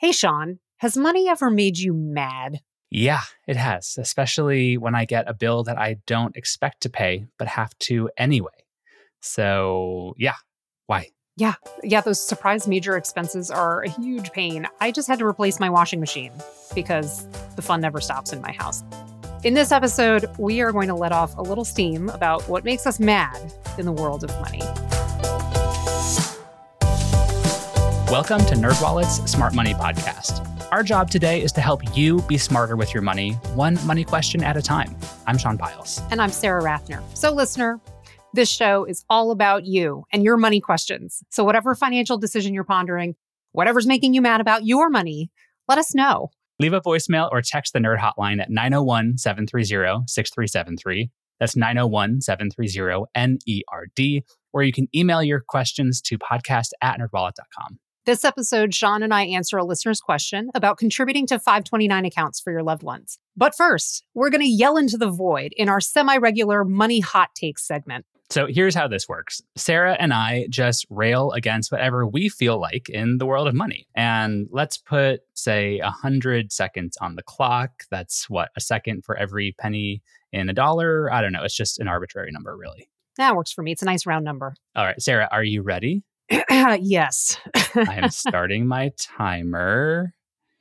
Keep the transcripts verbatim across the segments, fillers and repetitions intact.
Hey, Sean, has money ever made you mad? Yeah, it has, especially when I get a bill that I don't expect to pay, but have to anyway. So, yeah, why? Yeah, yeah, those surprise major expenses are a huge pain. I just had to replace my washing machine because the fun never stops in my house. In this episode, we are going to let off a little steam about what makes us mad in the world of money. Welcome to NerdWallet's Smart Money Podcast. Our job today is to help you be smarter with your money, one money question at a time. I'm Sean Piles. And I'm Sarah Rathner. So, listener, this show is all about you and your money questions. So whatever financial decision you're pondering, whatever's making you mad about your money, let us know. Leave a voicemail or text the Nerd Hotline at nine oh one, seven three zero, six three seven three. That's nine oh one, seven three zero, N E R D. Or you can email your questions to podcast at nerdwallet dot com. This episode, Sean and I answer a listener's question about contributing to five twenty-nine accounts for your loved ones. But first, we're going to yell into the void in our semi-regular Money Hot Takes segment. So here's how this works. Sarah and I just rail against whatever we feel like in the world of money. And let's put, say, one hundred seconds on the clock. That's what, a second for every penny in a dollar? I don't know. It's just an arbitrary number, really. That works for me. It's a nice round number. All right, Sarah, are you ready? Yes. I am starting my timer.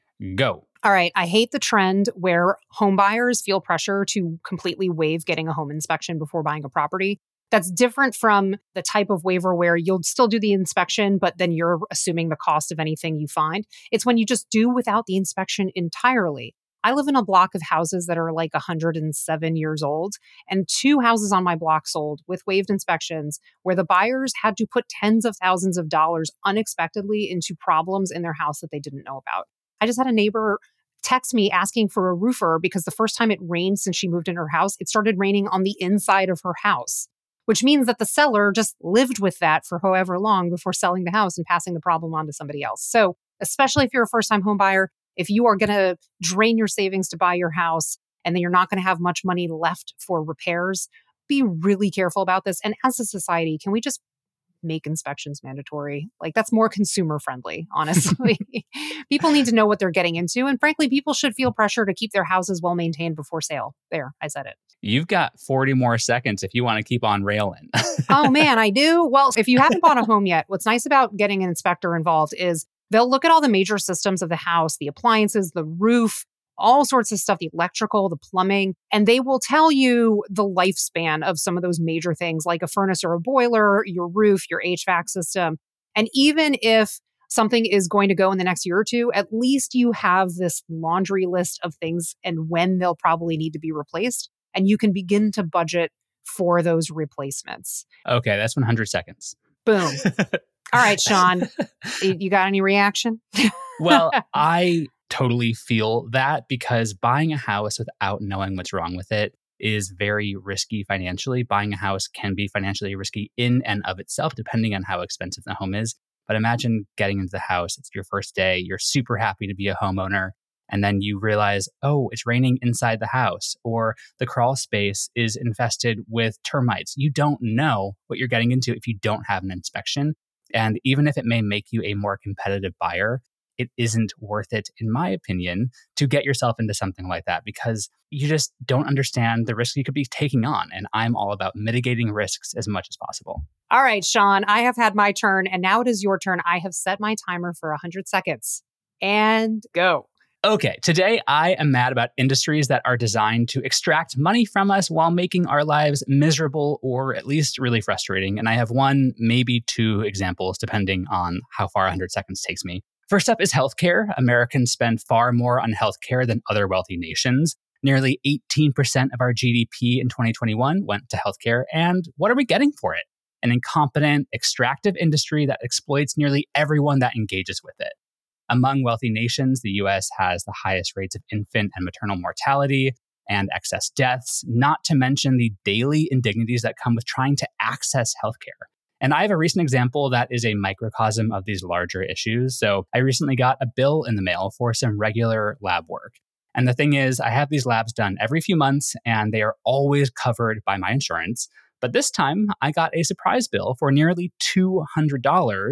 Go. All right. I hate the trend where home buyers feel pressure to completely waive getting a home inspection before buying a property. That's different from the type of waiver where you'll still do the inspection, but then you're assuming the cost of anything you find. It's when you just do without the inspection entirely. I live in a block of houses that are like one hundred seven years old, and two houses on my block sold with waived inspections where the buyers had to put tens of thousands of dollars unexpectedly into problems in their house that they didn't know about. I just had a neighbor text me asking for a roofer because the first time it rained since she moved in her house, it started raining on the inside of her house, which means that the seller just lived with that for however long before selling the house and passing the problem on to somebody else. So especially if you're a first-time home buyer, if you are going to drain your savings to buy your house and then you're not going to have much money left for repairs, be really careful about this. And as a society, can we just make inspections mandatory? Like, that's more consumer friendly, honestly. People need to know what they're getting into. And frankly, people should feel pressure to keep their houses well maintained before sale. There, I said it. You've got forty more seconds if you want to keep on railing. Oh, man, I do. Well, if you haven't bought a home yet, what's nice about getting an inspector involved is they'll look at all the major systems of the house, the appliances, the roof, all sorts of stuff, the electrical, the plumbing, and they will tell you the lifespan of some of those major things like a furnace or a boiler, your roof, your H V A C system. And even if something is going to go in the next year or two, at least you have this laundry list of things and when they'll probably need to be replaced. And you can begin to budget for those replacements. Okay, that's one hundred seconds. Boom. All right, Sean, you got any reaction? Well, I totally feel that because buying a house without knowing what's wrong with it is very risky financially. Buying a house can be financially risky in and of itself, depending on how expensive the home is. But imagine getting into the house, it's your first day, you're super happy to be a homeowner, and then you realize, oh, it's raining inside the house, or the crawl space is infested with termites. You don't know what you're getting into if you don't have an inspection. And even if it may make you a more competitive buyer, it isn't worth it, in my opinion, to get yourself into something like that because you just don't understand the risk you could be taking on. And I'm all about mitigating risks as much as possible. All right, Sean, I have had my turn and now it is your turn. I have set my timer for one hundred seconds and go. Okay, today I am mad about industries that are designed to extract money from us while making our lives miserable or at least really frustrating. And I have one, maybe two examples, depending on how far one hundred seconds takes me. First up is healthcare. Americans spend far more on healthcare than other wealthy nations. Nearly eighteen percent of our G D P in twenty twenty-one went to healthcare. And what are we getting for it? An incompetent, extractive industry that exploits nearly everyone that engages with it. Among wealthy nations, the U S has the highest rates of infant and maternal mortality and excess deaths, not to mention the daily indignities that come with trying to access healthcare. And I have a recent example that is a microcosm of these larger issues. So I recently got a bill in the mail for some regular lab work. And the thing is, I have these labs done every few months and they are always covered by my insurance. But this time I got a surprise bill for nearly two hundred dollars.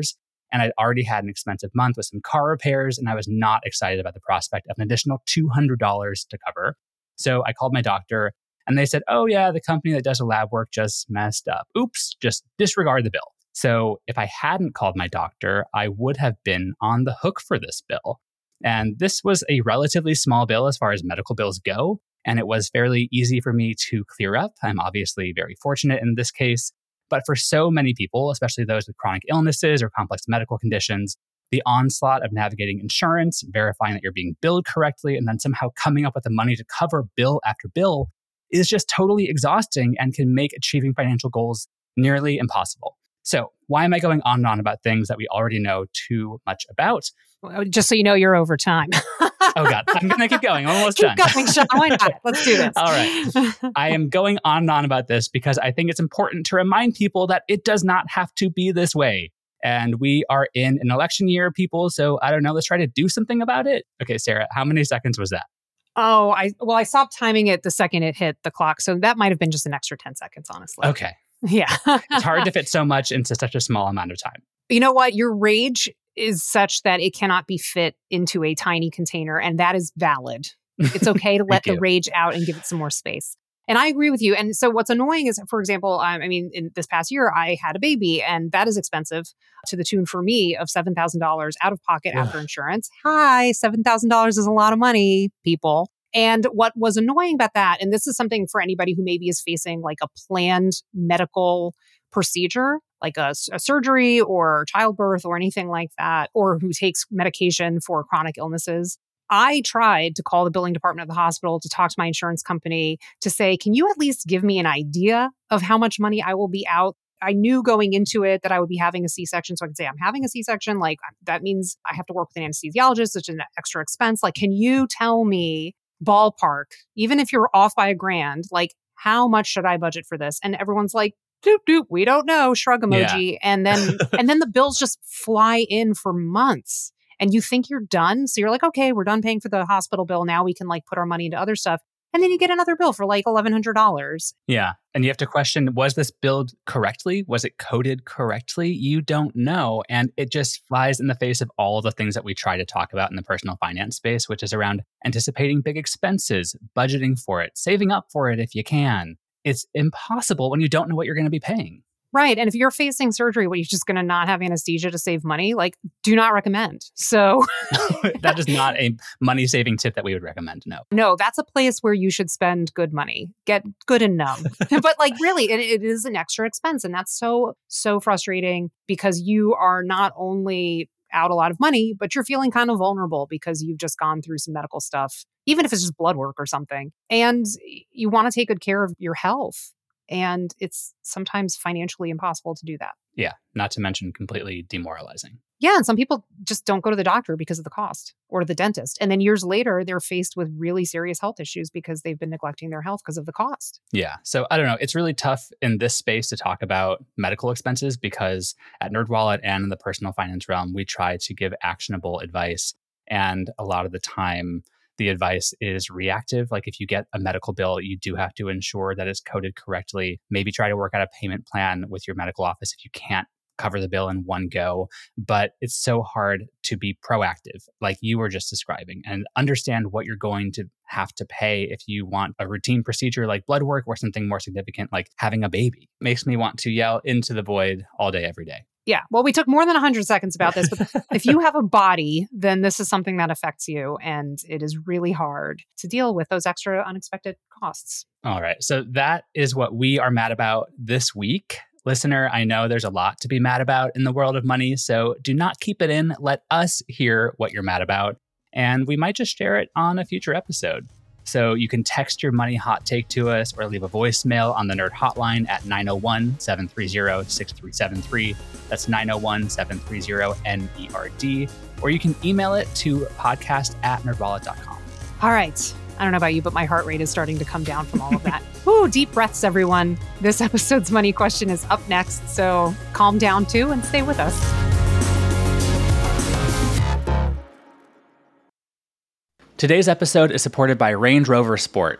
And I'd already had an expensive month with some car repairs, and I was not excited about the prospect of an additional two hundred dollars to cover. So I called my doctor, and they said, oh yeah, the company that does the lab work just messed up. Oops, just disregard the bill. So if I hadn't called my doctor, I would have been on the hook for this bill. And this was a relatively small bill as far as medical bills go, and it was fairly easy for me to clear up. I'm obviously very fortunate in this case. But for so many people, especially those with chronic illnesses or complex medical conditions, the onslaught of navigating insurance, verifying that you're being billed correctly, and then somehow coming up with the money to cover bill after bill is just totally exhausting and can make achieving financial goals nearly impossible. So why am I going on and on about things that we already know too much about? Just so you know, you're over time. Oh, God. I'm going to keep going. I'm almost keep done. Keep going, Sean. Why not? Let's do this. All right. I am going on and on about this because I think it's important to remind people that it does not have to be this way. And we are in an election year, people. So I don't know. Let's try to do something about it. Okay, Sarah, how many seconds was that? Oh, I well, I stopped timing it the second it hit the clock. So that might have been just an extra ten seconds, honestly. Okay. Yeah. It's hard to fit so much into such a small amount of time. You know what? Your rage is such that it cannot be fit into a tiny container, and that is valid. It's okay to let the rage out and give it some more space. And I agree with you. And so what's annoying is, for example, I mean, in this past year, I had a baby, and that is expensive to the tune for me of seven thousand dollars out of pocket Ugh. after insurance. Hi, seven thousand dollars is a lot of money, people. And what was annoying about that, and this is something for anybody who maybe is facing like a planned medical procedure, like a, a surgery or childbirth or anything like that, or who takes medication for chronic illnesses. I tried to call the billing department of the hospital to talk to my insurance company to say, can you at least give me an idea of how much money I will be out? I knew going into it that I would be having a C-section. So I could say, I'm having a C-section. Like, that means I have to work with an anesthesiologist, which is an extra expense. Like, can you tell me ballpark, even if you're off by a grand, like, how much should I budget for this? And everyone's like, doop, doop, we don't know, shrug emoji. Yeah. And then, and then the bills just fly in for months. And you think you're done. So you're like, okay, we're done paying for the hospital bill. Now we can like put our money into other stuff. And then you get another bill for like eleven hundred dollars. Yeah. And you have to question, was this billed correctly? Was it coded correctly? You don't know. And it just flies in the face of all the things that we try to talk about in the personal finance space, which is around anticipating big expenses, budgeting for it, saving up for it if you can. It's impossible when you don't know what you're going to be paying. Right. And if you're facing surgery, what, you're just going to not have anesthesia to save money? Like, do not recommend. So that is not a money-saving tip that we would recommend. No. No, that's a place where you should spend good money. Get good and numb. But like, really, it, it is an extra expense. And that's so, so frustrating because you are not only out a lot of money, but you're feeling kind of vulnerable because you've just gone through some medical stuff, even if it's just blood work or something. And you want to take good care of your health. And it's sometimes financially impossible to do that. Yeah, not to mention completely demoralizing. Yeah, and some people just don't go to the doctor because of the cost or the dentist. And then years later, they're faced with really serious health issues because they've been neglecting their health because of the cost. Yeah, so I don't know. It's really tough in this space to talk about medical expenses because at NerdWallet and in the personal finance realm, we try to give actionable advice. And a lot of the time, the advice is reactive. Like if you get a medical bill, you do have to ensure that it's coded correctly. Maybe try to work out a payment plan with your medical office if you can't cover the bill in one go. But it's so hard to be proactive, like you were just describing, and understand what you're going to have to pay if you want a routine procedure like blood work or something more significant like having a baby. Makes me want to yell into the void all day, every day. Yeah. Well, we took more than one hundred seconds about this, but if you have a body, then this is something that affects you. And it is really hard to deal with those extra unexpected costs. All right. So that is what we are mad about this week. Listener, I know there's a lot to be mad about in the world of money, so do not keep it in. Let us hear what you're mad about, and we might just share it on a future episode. So you can text your money hot take to us or leave a voicemail on the Nerd Hotline at nine oh one, seven three zero, six three seven three. That's nine oh one, seven three zero, N E R D. Or you can email it to podcast at nerdwallet dot com. All right. I don't know about you, but my heart rate is starting to come down from all of that. Ooh, deep breaths, everyone. This episode's money question is up next. So calm down too and stay with us. Today's episode is supported by Range Rover Sport.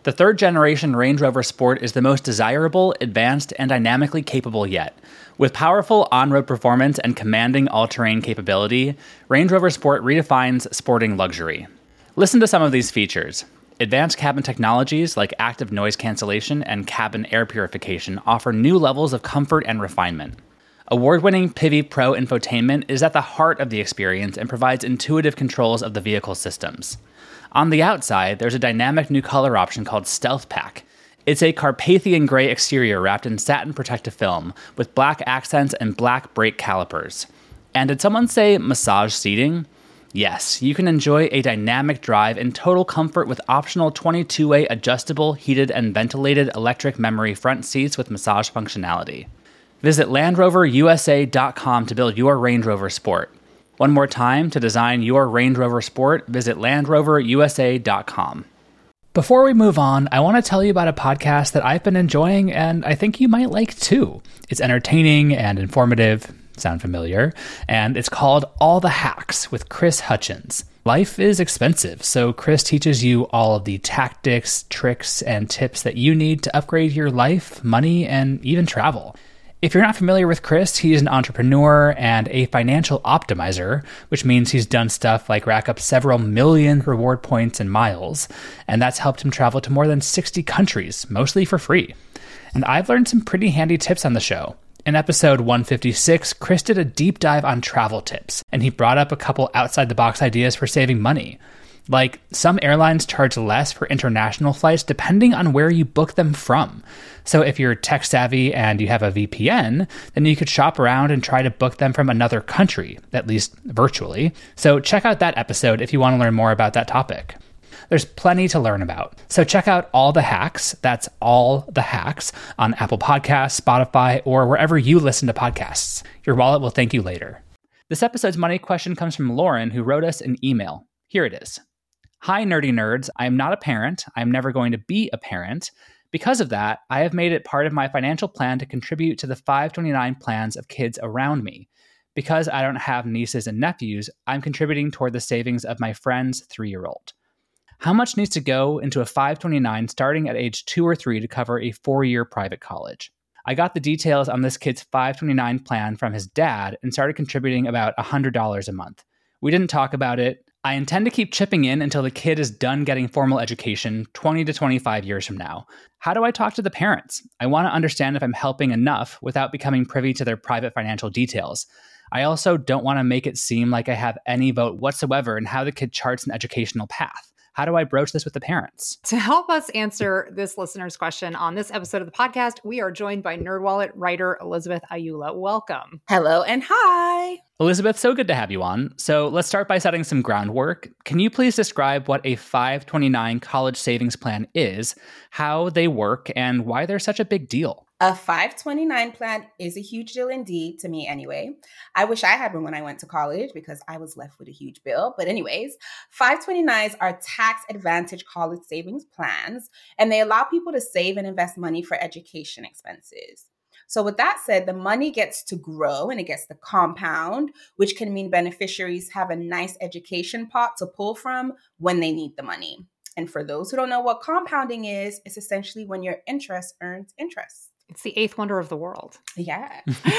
The third generation Range Rover Sport is the most desirable, advanced, and dynamically capable yet. With powerful on-road performance and commanding all-terrain capability, Range Rover Sport redefines sporting luxury. Listen to some of these features. Advanced cabin technologies like active noise cancellation and cabin air purification offer new levels of comfort and refinement. Award-winning Pivi Pro infotainment is at the heart of the experience and provides intuitive controls of the vehicle systems. On the outside, there's a dynamic new color option called Stealth Pack. It's a Carpathian gray exterior wrapped in satin protective film with black accents and black brake calipers. And did someone say massage seating? Yes, you can enjoy a dynamic drive in total comfort with optional twenty-two way adjustable, heated, and ventilated electric memory front seats with massage functionality. Visit Land Rover U S A dot com to build your Range Rover Sport. One more time, to design your Range Rover Sport, visit Land Rover U S A dot com. Before we move on, I want to tell you about a podcast that I've been enjoying and I think you might like too. It's entertaining and informative. Sound familiar? And it's called All the Hacks with Chris Hutchins. Life is expensive, so Chris teaches you all of the tactics, tricks, and tips that you need to upgrade your life, money, and even travel. If you're not familiar with Chris, he's an entrepreneur and a financial optimizer, which means he's done stuff like rack up several million reward points and miles, and that's helped him travel to more than sixty countries, mostly for free. And I've learned some pretty handy tips on the show. In episode one fifty-six, Chris did a deep dive on travel tips, and he brought up a couple outside-the-box ideas for saving money. Like, some airlines charge less for international flights depending on where you book them from. So if you're tech-savvy and you have a V P N, then you could shop around and try to book them from another country, at least virtually. So check out that episode if you want to learn more about that topic. There's plenty to learn about. So check out All the Hacks, that's All the Hacks, on Apple Podcasts, Spotify, or wherever you listen to podcasts. Your wallet will thank you later. This episode's money question comes from Lauren, who wrote us an email. Here it is. Hi, nerdy nerds. I am not a parent. I am never going to be a parent. Because of that, I have made it part of my financial plan to contribute to the five twenty-nine plans of kids around me. Because I don't have nieces and nephews, I'm contributing toward the savings of my friend's three-year-old. How much needs to go into a five twenty-nine starting at age two or three to cover a four-year private college? I got the details on this kid's five twenty-nine plan from his dad and started contributing about one hundred dollars a month. We didn't talk about it. I intend to keep chipping in until the kid is done getting formal education twenty to twenty-five years from now. How do I talk to the parents? I want to understand if I'm helping enough without becoming privy to their private financial details. I also don't want to make it seem like I have any vote whatsoever in how the kid charts an educational path. How do I broach this with the parents? To help us answer this listener's question on this episode of the podcast, we are joined by NerdWallet writer Elizabeth Ayula. Welcome. Hello and hi. Elizabeth, so good to have you on. So let's start by setting some groundwork. Can you please describe what a five twenty-nine college savings plan is, how they work, and why they're such a big deal? A five twenty-nine plan is a huge deal indeed, to me anyway. I wish I had one when I went to college because I was left with a huge bill. But anyways, five twenty-nines are tax advantage college savings plans, and they allow people to save and invest money for education expenses. So with that said, the money gets to grow and it gets to compound, which can mean beneficiaries have a nice education pot to pull from when they need the money. And for those who don't know what compounding is, it's essentially when your interest earns interest. It's the eighth wonder of the world. Yeah.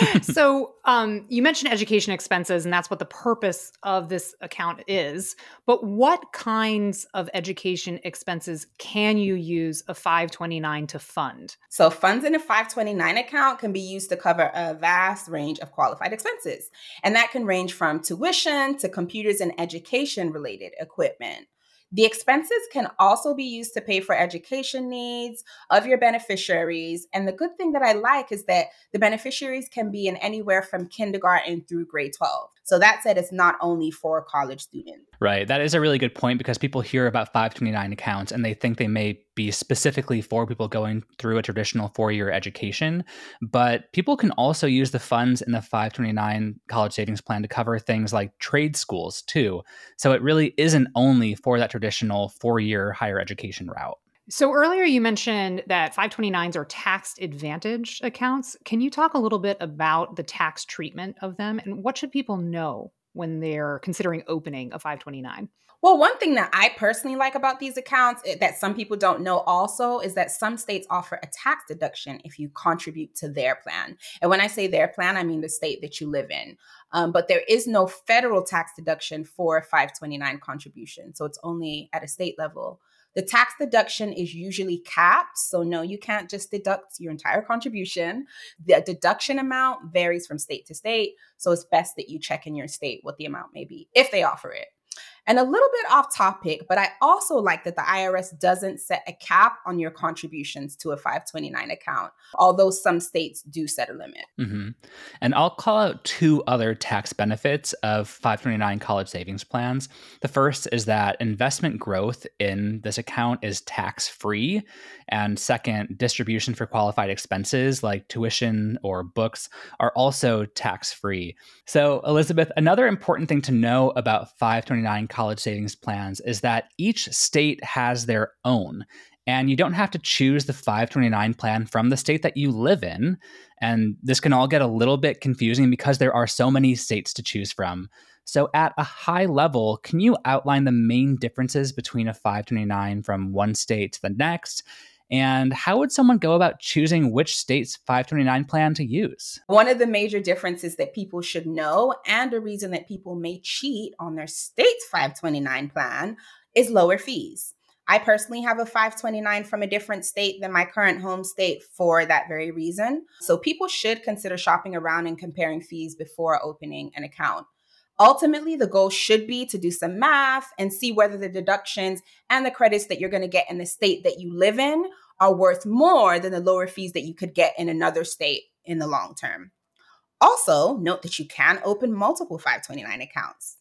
So um, you mentioned education expenses, and that's what the purpose of this account is. But what kinds of education expenses can you use a five twenty-nine to fund? So funds in a five twenty-nine account can be used to cover a vast range of qualified expenses. And that can range from tuition to computers and education-related equipment. The expenses can also be used to pay for education needs of your beneficiaries. And the good thing that I like is that the beneficiaries can be in anywhere from kindergarten through grade twelve. So that said, it's not only for college students. Right. That is a really good point because people hear about five twenty-nine accounts and they think they may be specifically for people going through a traditional four-year education. But people can also use the funds in the five twenty-nine college savings plan to cover things like trade schools too. So it really isn't only for that traditional four-year higher education route. So earlier you mentioned that five twenty-nines are tax advantaged accounts. Can you talk a little bit about the tax treatment of them and what should people know when they're considering opening a five twenty-nine? Well, one thing that I personally like about these accounts eh, that some people don't know also is that some states offer a tax deduction if you contribute to their plan. And when I say their plan, I mean the state that you live in. Um, but there is no federal tax deduction for five twenty-nine contribution. So it's only at a state level. The tax deduction is usually capped. So no, you can't just deduct your entire contribution. The deduction amount varies from state to state. So it's best that you check in your state what the amount may be if they offer it. And a little bit off topic, but I also like that the I R S doesn't set a cap on your contributions to a five twenty-nine account, although some states do set a limit. Mm-hmm. And I'll call out two other tax benefits of five twenty-nine college savings plans. The first is that investment growth in this account is tax-free. And second, distribution for qualified expenses like tuition or books are also tax-free. So, Elizabeth, another important thing to know about five twenty-nine college savings plans is that each state has their own. And you don't have to choose the five twenty-nine plan from the state that you live in. And this can all get a little bit confusing because there are so many states to choose from. So at a high level, can you outline the main differences between a five twenty-nine from one state to the next? And how would someone go about choosing which state's five twenty-nine plan to use? One of the major differences that people should know, and a reason that people may cheat on their state's five twenty-nine plan, is lower fees. I personally have a five twenty-nine from a different state than my current home state for that very reason. So people should consider shopping around and comparing fees before opening an account. Ultimately, the goal should be to do some math and see whether the deductions and the credits that you're going to get in the state that you live in are worth more than the lower fees that you could get in another state in the long term. Also, note that you can open multiple five twenty-nine accounts.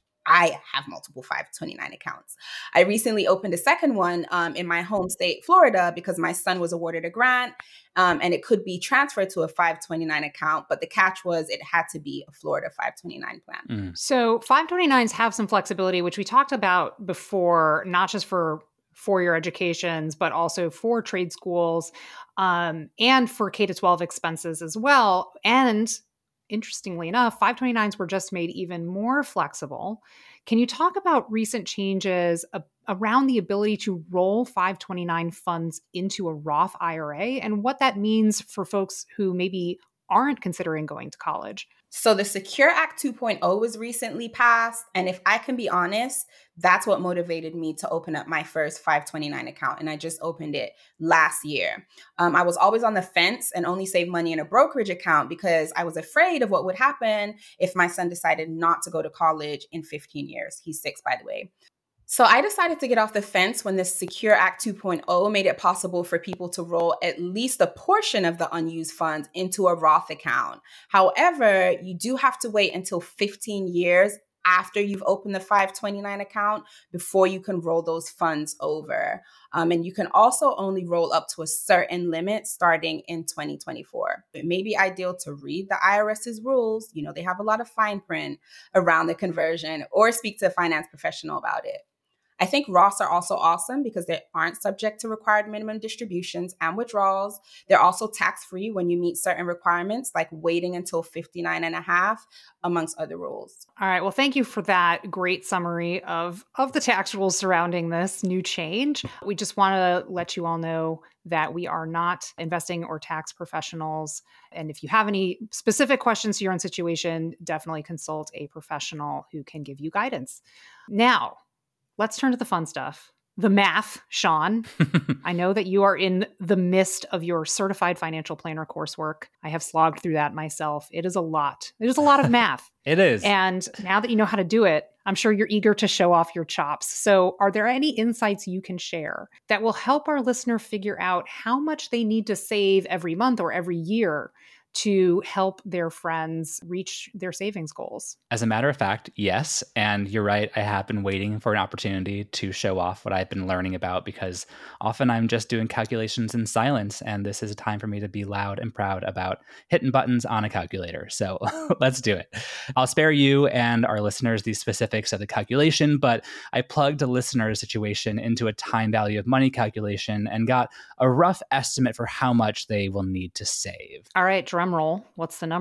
I have multiple five twenty-nine accounts. I recently opened a second one um, in my home state, Florida, because my son was awarded a grant um, and it could be transferred to a five twenty-nine account. But the catch was it had to be a Florida five twenty-nine plan. Mm. So five twenty-nines have some flexibility, which we talked about before, not just for four-year educations, but also for trade schools um, and for K to twelve expenses as well. And interestingly enough, five twenty-nines were just made even more flexible. Can you talk about recent changes a- around the ability to roll five twenty-nine funds into a Roth I R A and what that means for folks who maybe aren't considering going to college? So the Secure Act two point oh was recently passed. And if I can be honest, that's what motivated me to open up my first five twenty-nine account. And I just opened it last year. Um, I was always on the fence and only saved money in a brokerage account because I was afraid of what would happen if my son decided not to go to college in fifteen years. He's six, by the way. So I decided to get off the fence when the Secure Act two point oh made it possible for people to roll at least a portion of the unused funds into a Roth account. However, you do have to wait until fifteen years after you've opened the five twenty-nine account before you can roll those funds over. Um, and you can also only roll up to a certain limit starting in twenty twenty-four. It may be ideal to read the IRS's rules. You know, they have a lot of fine print around the conversion, or speak to a finance professional about it. I think Roths are also awesome because they aren't subject to required minimum distributions and withdrawals. They're also tax-free when you meet certain requirements, like waiting until fifty-nine and a half, amongst other rules. All right. Well, thank you for that great summary of, of the tax rules surrounding this new change. We just want to let you all know that we are not investing or tax professionals. And if you have any specific questions to your own situation, definitely consult a professional who can give you guidance. Now, let's turn to the fun stuff. The math, Sean. I know that you are in the midst of your certified financial planner coursework. I have slogged through that myself. It is a lot. It is a lot of math. It is. And now that you know how to do it, I'm sure you're eager to show off your chops. So are there any insights you can share that will help our listener figure out how much they need to save every month or every year to help their friends reach their savings goals? As a matter of fact, yes. And you're right. I have been waiting for an opportunity to show off what I've been learning about because often I'm just doing calculations in silence. And this is a time for me to be loud and proud about hitting buttons on a calculator. So let's do it. I'll spare you and our listeners the specifics of the calculation, but I plugged a listener's situation into a time value of money calculation and got a rough estimate for how much they will need to save. All right, drum roll. What's the number?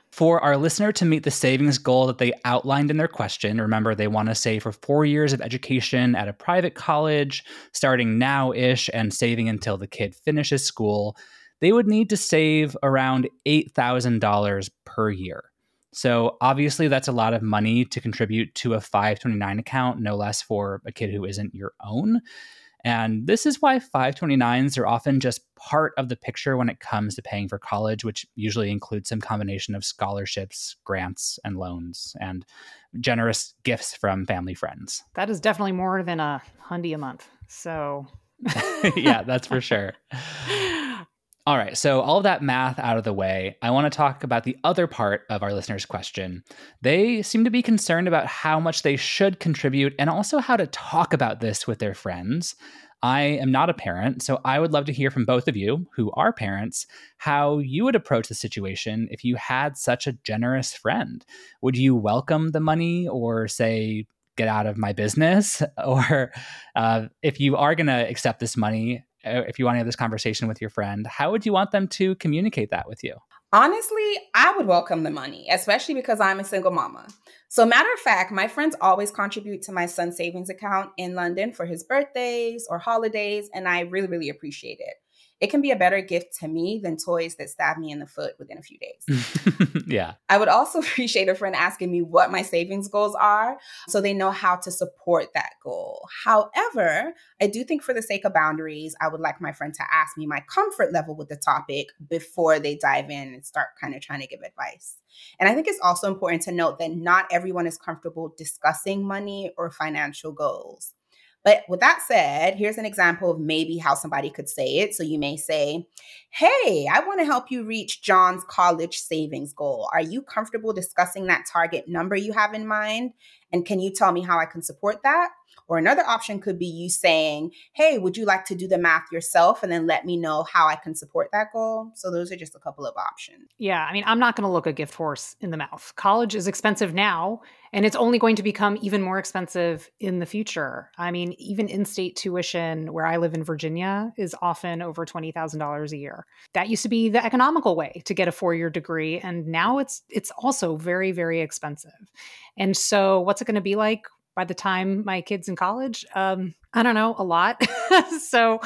For our listener to meet the savings goal that they outlined in their question, remember they want to save for four years of education at a private college, starting now-ish and saving until the kid finishes school, they would need to save around eight thousand dollars per year. So obviously that's a lot of money to contribute to a five twenty-nine account, no less for a kid who isn't your own. And this is why five twenty-nines are often just part of the picture when it comes to paying for college, which usually includes some combination of scholarships, grants, and loans, and generous gifts from family friends. That is definitely more than a hundy a month. So, yeah, that's for sure. All right, so all of that math out of the way, I want to talk about the other part of our listener's question. They seem to be concerned about how much they should contribute and also how to talk about this with their friends. I am not a parent, so I would love to hear from both of you who are parents how you would approach the situation if you had such a generous friend. Would you welcome the money or say, get out of my business? Or uh, if you are going to accept this money, if you want to have this conversation with your friend, how would you want them to communicate that with you? Honestly, I would welcome the money, especially because I'm a single mama. So matter of fact, my friends always contribute to my son's savings account in London for his birthdays or holidays, and I really, really appreciate it. It can be a better gift to me than toys that stab me in the foot within a few days. Yeah. I would also appreciate a friend asking me what my savings goals are so they know how to support that goal. However, I do think for the sake of boundaries, I would like my friend to ask me my comfort level with the topic before they dive in and start kind of trying to give advice. And I think it's also important to note that not everyone is comfortable discussing money or financial goals. But with that said, here's an example of maybe how somebody could say it. So you may say, hey, I want to help you reach John's college savings goal. Are you comfortable discussing that target number you have in mind? And can you tell me how I can support that? Or another option could be you saying, hey, would you like to do the math yourself and then let me know how I can support that goal? So those are just a couple of options. Yeah, I mean, I'm not going to look a gift horse in the mouth. College is expensive now, and it's only going to become even more expensive in the future. I mean, even in-state tuition where I live in Virginia is often over twenty thousand dollars a year. That used to be the economical way to get a four-year degree, and now it's it's also very, very expensive. And so what's it going to be like by the time my kid's in college? Um, I don't know, a lot. So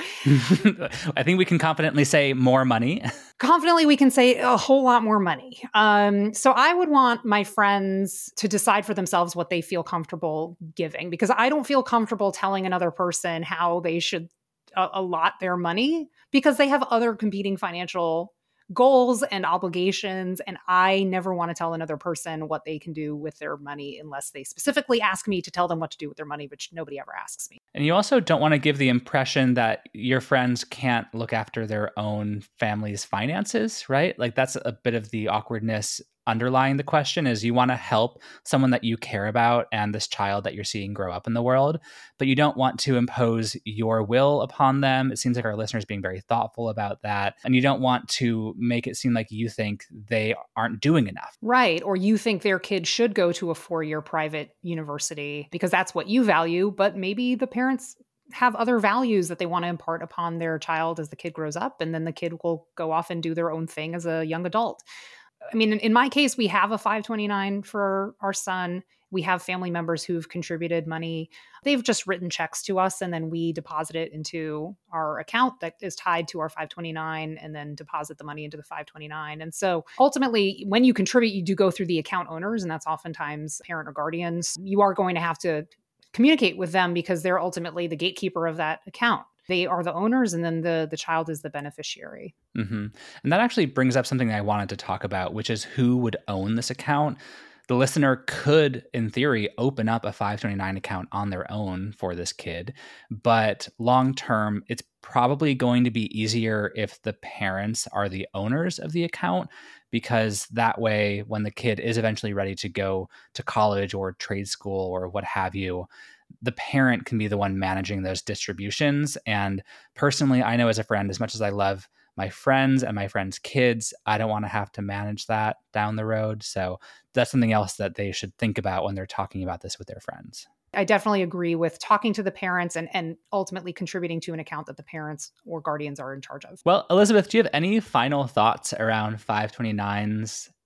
I think we can confidently say more money. Confidently, we can say a whole lot more money. Um, so I would want my friends to decide for themselves what they feel comfortable giving, because I don't feel comfortable telling another person how they should uh, allot their money, because they have other competing financial goals and obligations. And I never want to tell another person what they can do with their money unless they specifically ask me to tell them what to do with their money, which nobody ever asks me. And you also don't want to give the impression that your friends can't look after their own family's finances, right? Like that's a bit of the awkwardness underlying the question, is you want to help someone that you care about and this child that you're seeing grow up in the world, but you don't want to impose your will upon them. It seems like our listeners being very thoughtful about that. And you don't want to make it seem like you think they aren't doing enough. Right. Or you think their kid should go to a four-year private university because that's what you value, but maybe the parents have other values that they want to impart upon their child as the kid grows up, and then the kid will go off and do their own thing as a young adult. I mean, in, in my case, we have a five twenty-nine for our son. We have family members who've contributed money. They've just written checks to us, and then we deposit it into our account that is tied to our five twenty-nine, and then deposit the money into the five twenty-nine. And so ultimately, when you contribute, you do go through the account owners, and that's oftentimes parent or guardians. You are going to have to communicate with them because they're ultimately the gatekeeper of that account. They are the owners, and then the, the child is the beneficiary. Mm-hmm. And that actually brings up something I wanted to talk about, which is who would own this account. The listener could, in theory, open up a five twenty-nine account on their own for this kid. But long term, it's probably going to be easier if the parents are the owners of the account, because that way, when the kid is eventually ready to go to college or trade school or what have you, the parent can be the one managing those distributions. And personally, I know as a friend, as much as I love my friends and my friends' kids, I don't want to have to manage that down the road. So that's something else that they should think about when they're talking about this with their friends. I definitely agree with talking to the parents and, and ultimately contributing to an account that the parents or guardians are in charge of. Well, Elizabeth, do you have any final thoughts around five twenty-nines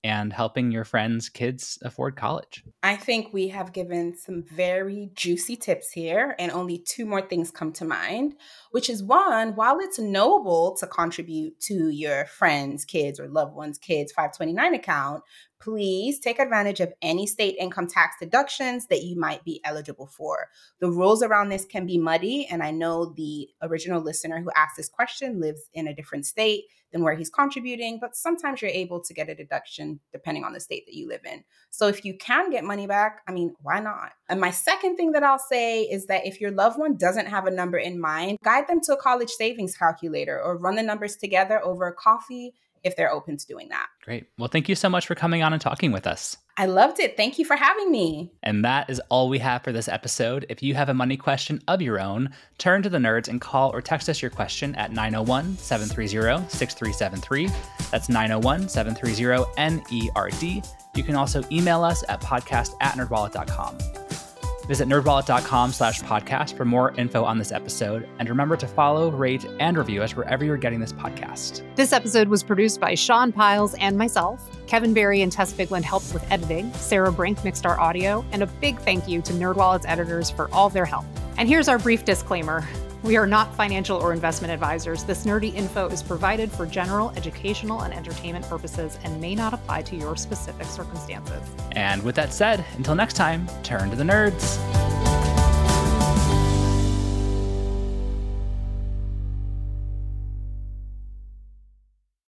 and helping your friends' kids afford college. I think we have given some very juicy tips here, and only two more things come to mind, which is one, while it's noble to contribute to your friends' kids or loved ones' kids' five twenty-nine account, please take advantage of any state income tax deductions that you might be eligible for. The rules around this can be muddy, and I know the original listener who asked this question lives in a different state than where he's contributing, but sometimes you're able to get a deduction depending on the state that you live in. So if you can get money back, I mean, why not? And my second thing that I'll say is that if your loved one doesn't have a number in mind, guide them to a college savings calculator or run the numbers together over a coffee if they're open to doing that. Great. Well, thank you so much for coming on and talking with us. I loved it. Thank you for having me. And that is all we have for this episode. If you have a money question of your own, turn to the nerds and call or text us your question at nine oh one, seven three zero, six three seven three. That's nine oh one, seven three zero, N E R D. You can also email us at podcast at nerdwallet dot com. Visit nerdwallet.com slash podcast for more info on this episode. And remember to follow, rate, and review us wherever you're getting this podcast. This episode was produced by Sean Piles and myself. Kevin Berry and Tess Bigland helped with editing. Sarah Brink mixed our audio. And a big thank you to NerdWallet's editors for all their help. And here's our brief disclaimer. We are not financial or investment advisors. This nerdy info is provided for general, educational, and entertainment purposes and may not apply to your specific circumstances. And with that said, until next time, turn to the nerds.